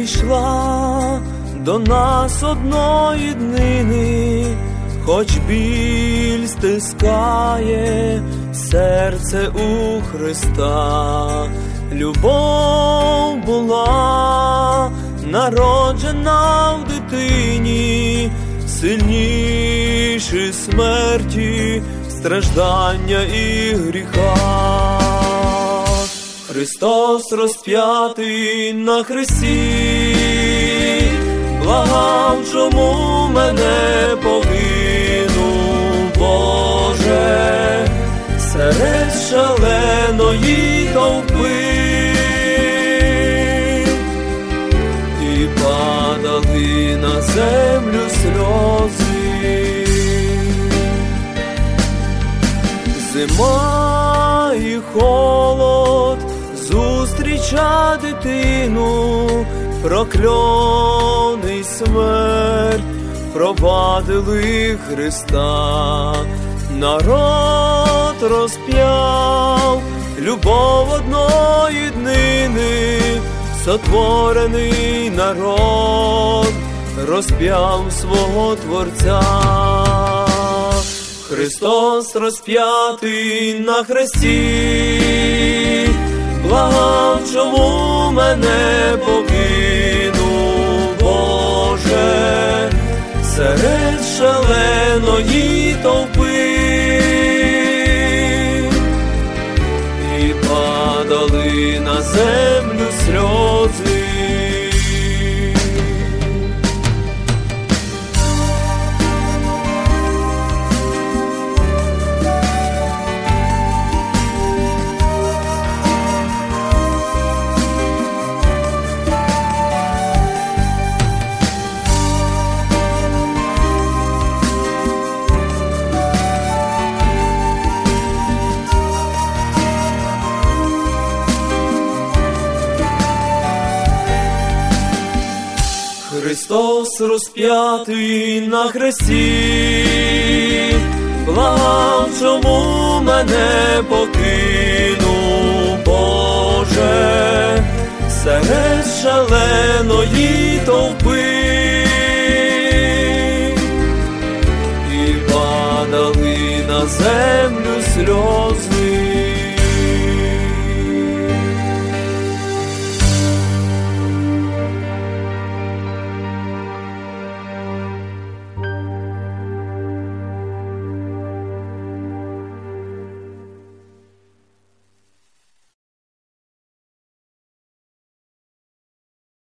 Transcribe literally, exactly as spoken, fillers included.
прийшла до нас одної днини, хоч біль стискає серце у Христа. Любов була народжена в дитині, сильніші смерті, страждання і гріха. Христос розп'ятий на хресті, благав, чому мене покинув, Боже, серед шаленої толпи. І падали на землю сльози. Зима і холод, зустріча дитину, прокльоний смерть, провадили Христа. Народ розп'яв любов одної днини, сотворений народ розп'яв свого Творця. Христос розп'ятий на хресті, благав, чому мене покинув, Боже, серед шаленої толпи. І падали на землю сльози. Христос розп'ятий на хресті, благав, чому мене покинув, Боже, серед шаленої толпи.